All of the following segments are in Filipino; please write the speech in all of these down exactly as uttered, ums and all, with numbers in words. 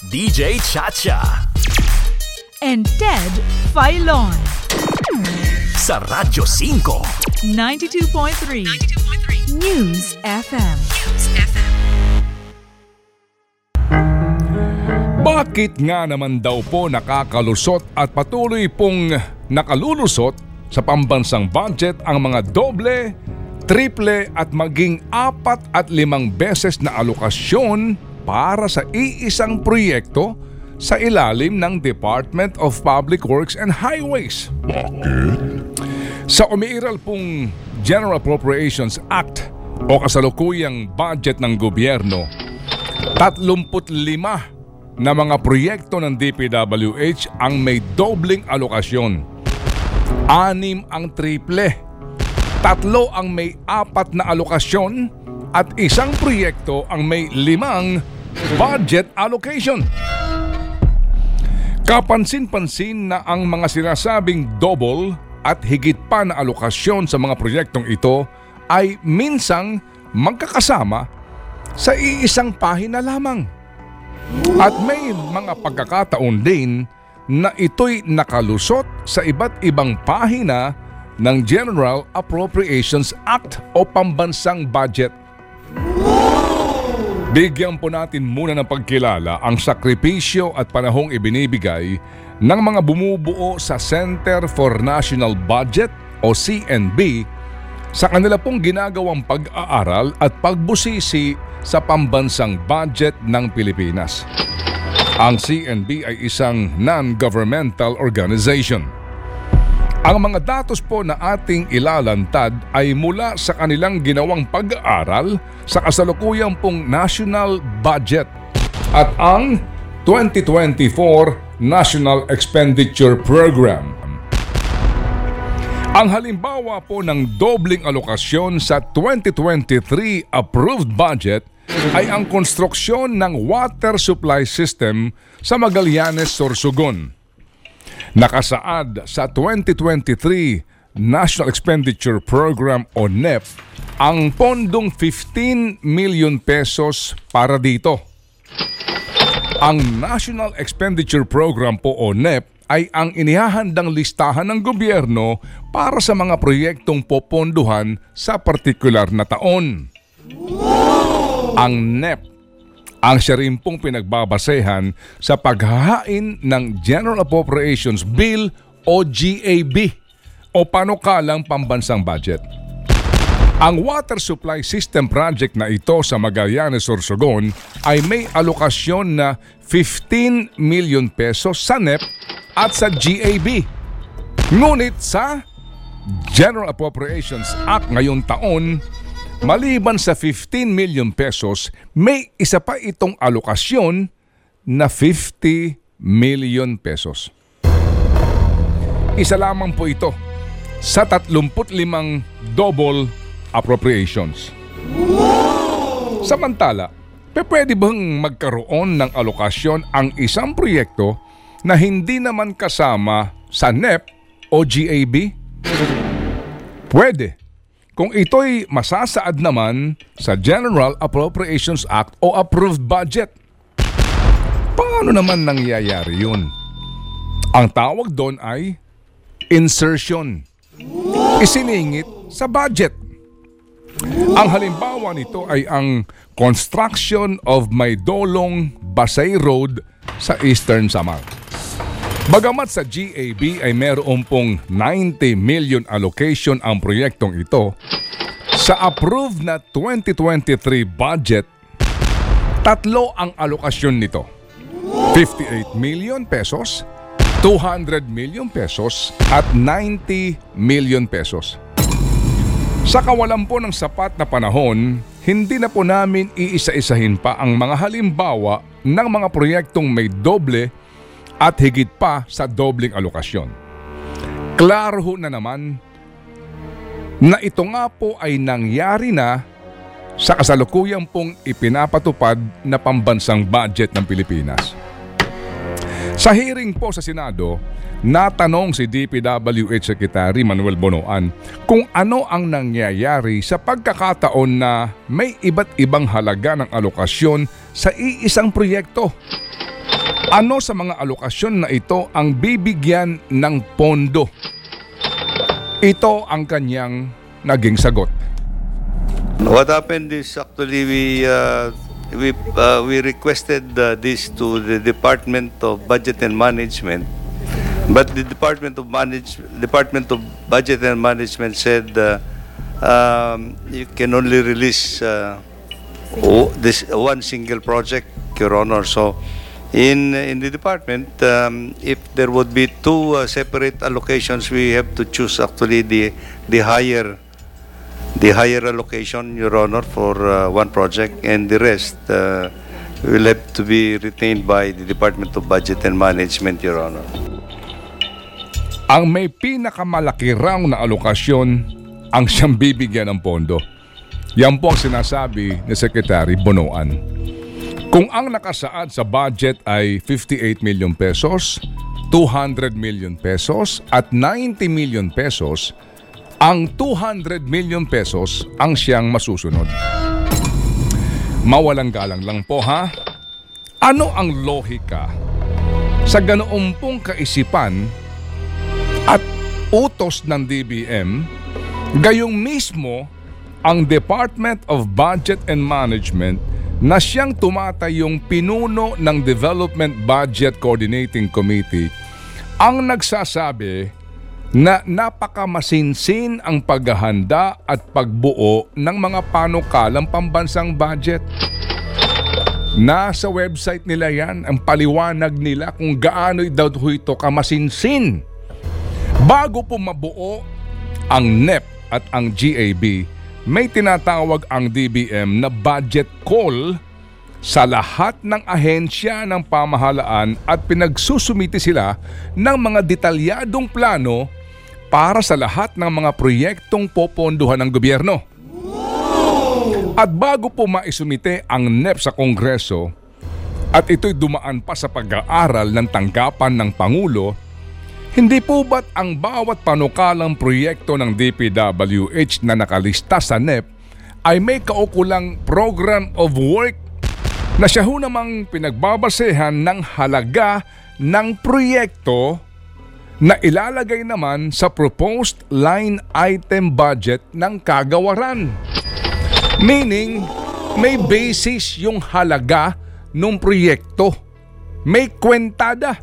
D J Chacha and Ted Filon sa Radyo five ninety-two point three News F M. Bakit nga naman daw po nakakalusot at patuloy pong nakalulusot sa pambansang budget ang mga doble, triple at maging apat at limang beses na alokasyon para sa iisang proyekto sa ilalim ng Department of Public Works and Highways? Bakit? Sa umiiral pong General Appropriations Act o kasalukuyang budget ng gobyerno, tatlumput lima na mga proyekto ng D P W H ang may dobling alokasyon. Anim ang triple, tatlo ang may apat na alokasyon at isang proyekto ang may limang budget allocation. Kapansin-pansin na ang mga sinasabing double at higit pa na alokasyon sa mga proyektong ito ay minsang magkakasama sa iisang pahina lamang. At may mga pagkakataon din na ito'y nakalusot sa iba't ibang pahina ng General Appropriations Act o pambansang budget. Bigyan po natin muna ng pagkilala ang sakripisyo at panahong ibinibigay ng mga bumubuo sa Center for National Budget o C N B sa kanila pong ginagawang pag-aaral at pagbusisi sa pambansang budget ng Pilipinas. Ang C N B ay isang non-governmental organization. Ang mga datos po na ating ilalantad ay mula sa kanilang ginawang pag-aaral sa kasalukuyang pong national budget at ang twenty twenty-four National Expenditure Program. Ang halimbawa po ng dobling alokasyon sa twenty twenty-three approved budget ay ang konstruksyon ng water supply system sa Magallanes, Sorsogon. Nakasaad sa twenty twenty-three National Expenditure Program o N E P ang pondong fifteen million pesos para dito. Ang National Expenditure Program po o N E P ay ang inihahandang listahan ng gobyerno para sa mga proyektong poponduhan sa partikular na taon. Ang N E P ang siya rin pong pinagbabasehan sa paghahain ng General Appropriations Bill o G A B o panukalang pambansang budget. Ang water supply system project na ito sa Magallanes, Sorsogon ay may alokasyon na fifteen million pesos sa N E P at sa G A B. Ngunit sa General Appropriations Act ngayong taon, maliban sa fifteen million pesos, may isa pa itong alokasyon na fifty million pesos. Isa lamang po ito sa tatlumput limang double appropriations. Samantala, pwede bang magkaroon ng alokasyon ang isang proyekto na hindi naman kasama sa N E P o G A B? Pwede. Kung ito'y masasaad naman sa General Appropriations Act o approved budget. Paano naman nangyayari yun? Ang tawag doon ay insertion. Isiningit sa budget. Ang halimbawa nito ay ang construction of Maydolong Basay Road sa Eastern Samar. Bagamat sa G A B ay meron pong ninety million allocation ang proyektong ito, sa approved na twenty twenty-three budget, tatlo ang alokasyon nito. fifty-eight million pesos, two hundred million pesos at ninety million pesos. Sa kawalan po ng sapat na panahon, hindi na po namin iisa-isahin pa ang mga halimbawa ng mga proyektong may doble at higit pa sa dobling alokasyon. Klaro ho na naman na ito nga po ay nangyari na sa kasalukuyang pong ipinapatupad na pambansang budget ng Pilipinas. Sa hearing po sa Senado, natanong si D P W H Secretary Manuel Bonoan kung ano ang nangyayari sa pagkakataon na may iba't ibang halaga ng alokasyon sa iisang proyekto. Ano sa mga alokasyon na ito ang bibigyan ng pondo? Ito ang kanyang naging sagot. What happened is actually we uh, we uh, we requested uh, this to the Department of Budget and Management, but the Department of Manage Department of Budget and Management said uh, um, you can only release uh, oh, this one single project, Your Honor. So in in the department, um, if there would be two uh, separate allocations, we have to choose actually the the higher the higher allocation, Your Honor, for uh, one project, and the rest uh, will have to be retained by the Department of Budget and Management, Your Honor. Ang may pinakamalaki raw na alokasyon ang siyang bibigyan ng pondo. Yan po ang sinasabi ni Secretary Bonoan. Kung ang nakasaad sa budget ay fifty-eight million pesos, two hundred million pesos at ninety million pesos, ang two hundred million pesos ang siyang masusunod. Mawalang galang lang po ha. Ano ang lohika sa ganoong pong kaisipan at utos ng D B M, gayong mismo ang Department of Budget and Management na siyang tumatayong pinuno ng Development Budget Coordinating Committee ang nagsasabi na napakamasinsin ang paghahanda at pagbuo ng mga panukalang pambansang budget. Nasa website nila yan, ang paliwanag nila kung gaano daw ito kamasinsin. Bago po mabuo ang N E P at ang G A B, may tinatawag ang D B M na budget call sa lahat ng ahensya ng pamahalaan at pinagsusumiti sila ng mga detalyadong plano para sa lahat ng mga proyektong popondohan ng gobyerno. At bago po maisumite ang N E P sa Kongreso at ito'y dumaan pa sa pag-aaral ng tanggapan ng Pangulo, hindi po ba't ang bawat panukalang proyekto ng D P W H na nakalista sa N E P ay may kaukulang program of work na siya ho namang pinagbabasehan ng halaga ng proyekto na ilalagay naman sa proposed line item budget ng kagawaran. Meaning, may basis yung halaga ng proyekto. May kwentada.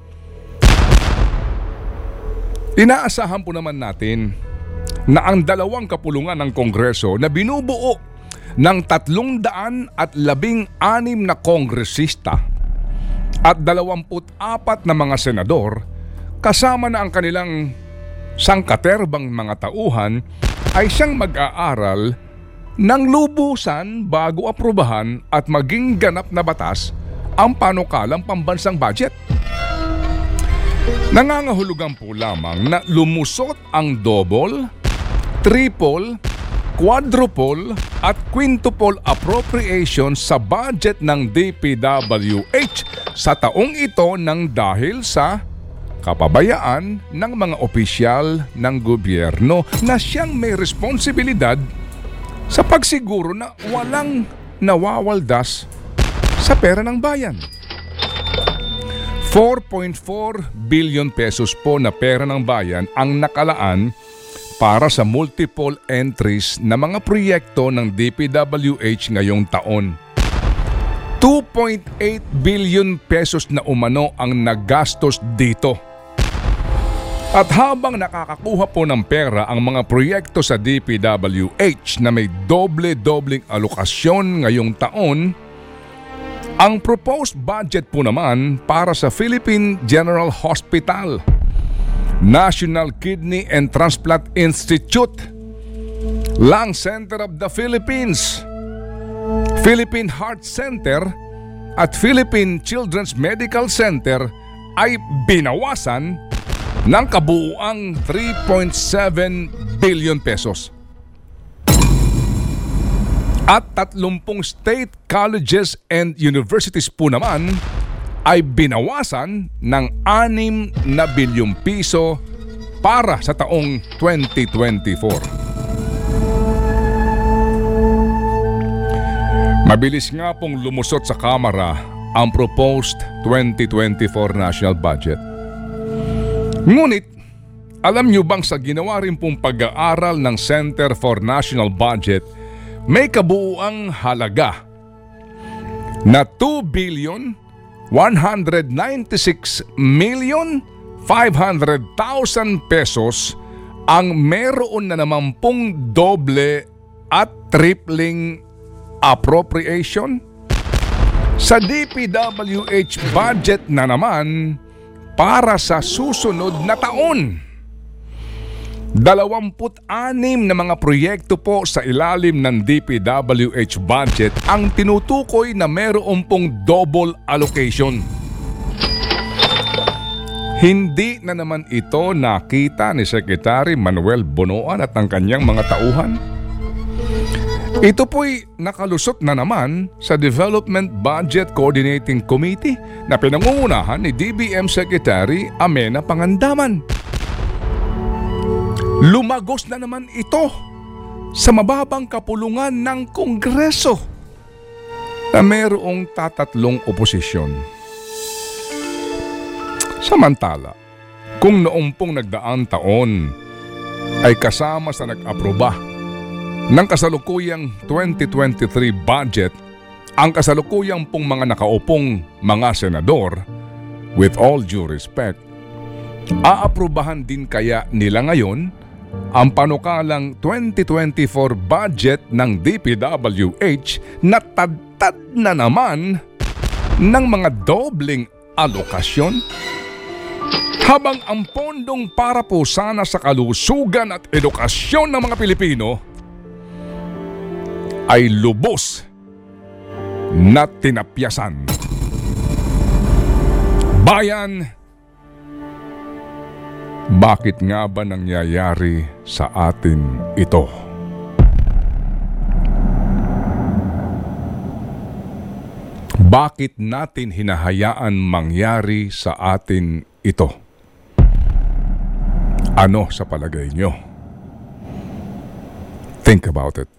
Inaasahan po naman natin na ang dalawang kapulungan ng Kongreso na binubuo ng tatlong daan at labing anim na kongresista at dalawamput apat na mga senador, kasama na ang kanilang sangkaterbang mga tauhan, ay siyang mag-aaral ng lubusan bago aprubahan at maging ganap na batas ang panukalang pambansang budget. Nangangahulugan po lamang na lumusot ang double, triple, quadruple at quintuple appropriations sa budget ng D P W H sa taong ito nang dahil sa kapabayaan ng mga opisyal ng gobyerno na siyang may responsibilidad sa pagsiguro na walang nawawaldas sa pera ng bayan. four point four billion pesos po na pera ng bayan ang nakalaan para sa multiple entries na mga proyekto ng D P W H ngayong taon. two point eight billion pesos na umano ang nagastos dito. At habang nakakakuha po ng pera ang mga proyekto sa D P W H na may doble-dobling alokasyon ngayong taon, ang proposed budget po naman para sa Philippine General Hospital, National Kidney and Transplant Institute, Lung Center of the Philippines, Philippine Heart Center at Philippine Children's Medical Center ay binawasan ng kabuuang three point seven billion pesos. At tatlumpung state colleges and universities po naman ay binawasan ng anim na bilyong piso para sa taong twenty twenty-four. Mabilis nga pong lumusot sa Kamara ang proposed twenty twenty-four national budget. Ngunit, alam nyo bang sa ginawa rin pong pag-aaral ng Center for National Budget, may kabuuang halaga na two billion one hundred ninety-six million five hundred thousand pesos ang meron na naman pong doble at tripling appropriation. Sa D P W H budget na naman para sa susunod na taon. Dalawamput-anim na mga proyekto po sa ilalim ng D P W H budget ang tinutukoy na meron pong double allocation. Hindi na naman ito nakita ni Secretary Manuel Bonoan at ang kanyang mga tauhan. Ito po'y nakalusot na naman sa Development Budget Coordinating Committee na pinangungunahan ni D B M Secretary Amena Pangandaman. Lumagos na naman ito sa mababang kapulungan ng Kongreso na mayroong tatatlong oposisyon. Samantala, kung noong pong nagdaang taon ay kasama sa nag-aproba ng kasalukuyang twenty twenty-three budget ang kasalukuyang pong mga nakaupong mga senador, with all due respect, aaprubahan din kaya nila ngayon ang panukalang twenty twenty-four budget ng D P W H na tad-tad na naman ng mga dobling alokasyon? Habang ang pondong para po sana sa kalusugan at edukasyon ng mga Pilipino ay lubos na tinapyasan. Bayan, bakit nga ba nangyayari sa atin ito? Bakit natin hinahayaan mangyari sa atin ito? Ano sa palagay nyo? Think about it.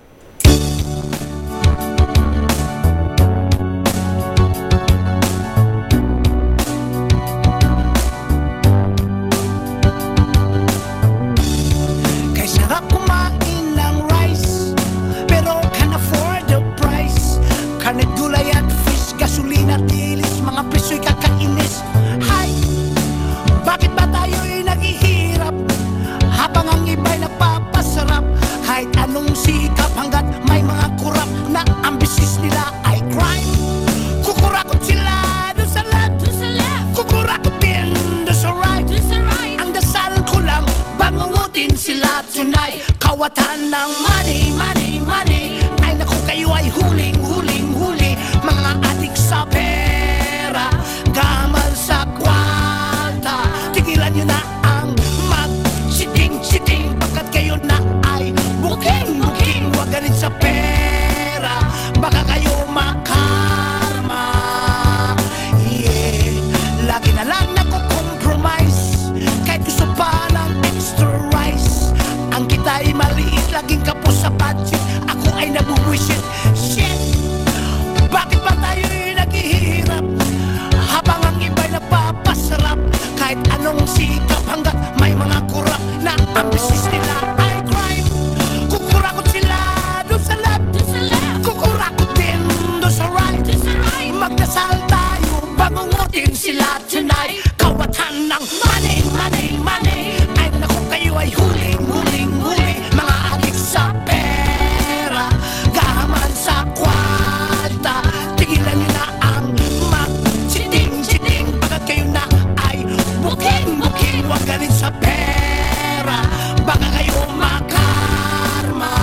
Kawatan ng money, money, money. Ay naku, kayo ay huling, huling, huli. Mga adik sa pera, gamal sa kwalta. Tigilan nyo na ang mag-siting-siting, pagkat kayo na ay buking-buking. Huwag galit sa pera, baka kayo makarma. Yeah, lagi na lang nakukompromise, kahit gusto pa ng extra rice. Ang kita'y maliit, laging kapos sa budget. Ako ay nabubuisit. Shit! Bakit ba tayo'y naghihirap habang ang iba'y napapasarap? Kahit anong sikap hanggat may mga kurap na ang business nila ay crime. Kukurakot sila doon sa left, kukurakot din doon sa right. Magdasal tayo, bangungutin sila tonight. Kawatan ng money, money, money. Ay naku, kayo ay huling, huling, huli. Mga adik sa pera, gahaman sa kwalta. Tigilan nyo na ang mag-siting-siting, pagkat kayo na ay buking-buking. Huwag galit sa pera, baka kayo makarma.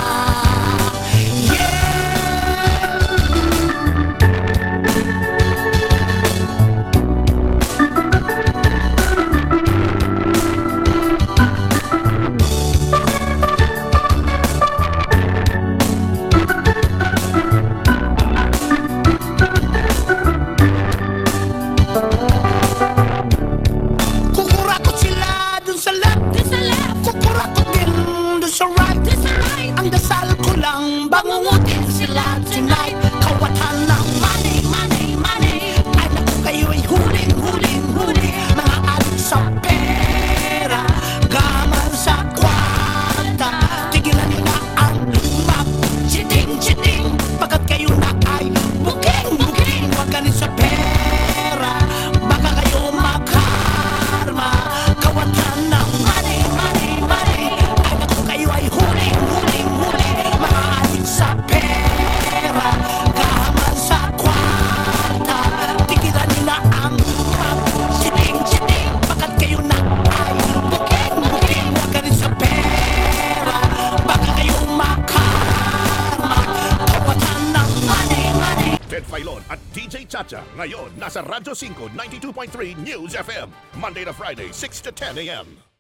Chacha. Ngayon, nasa Radyo five ninety-two point three News F M. Monday to Friday, six to ten a.m.